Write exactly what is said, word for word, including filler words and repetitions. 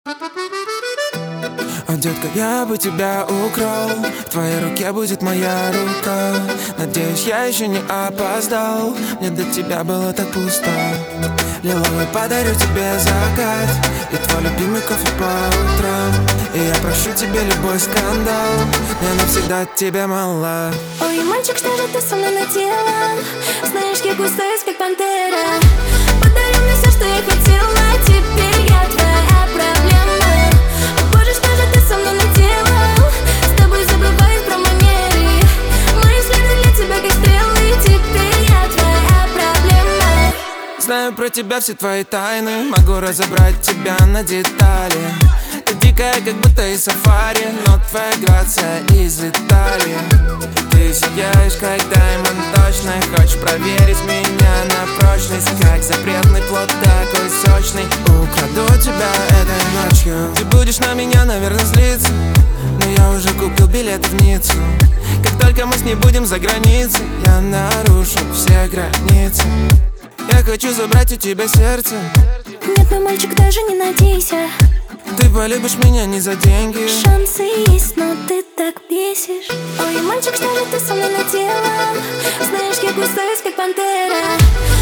О, детка, я бы тебя украл, в твоей руке будет моя рука. Надеюсь, я еще не опоздал, мне до тебя было так пусто. Лиловый подарю тебе закат и твой любимый кофе по утрам. И я прощу тебе любой скандал, я навсегда тебя мала. Ой, мальчик, что же ты со мной наделал? Знаешь, я густая, как пантера. Подари мне все, что я хотела, теперь я твоя проблема. Боже, что же ты со мной наделал? С тобой забываюсь про манеры. Мои взгляды для тебя как стрелы, теперь я твоя проблема. Знаю про тебя все твои тайны, могу разобрать тебя на детали. Ты дикая, как будто из сафари, но твоя грация из Италии. Ты сияешь, как даймонд точно. Хочешь проверить меня на прочность, как запретный плод такой сочный. Украду тебя этой ночью. Ты будешь на меня, наверное, злиться, но я уже купил билеты в Ниццу. Как только мы с ней будем за границей, я нарушу все границы. Я хочу забрать у тебя сердце. Нет, мой мальчик, даже не надейся. Ты полюбишь меня не за деньги. Шансы есть, но ты так бесишь. Ой, мальчик, что же ты со мной наделал? Знаешь, я густая, как пантера.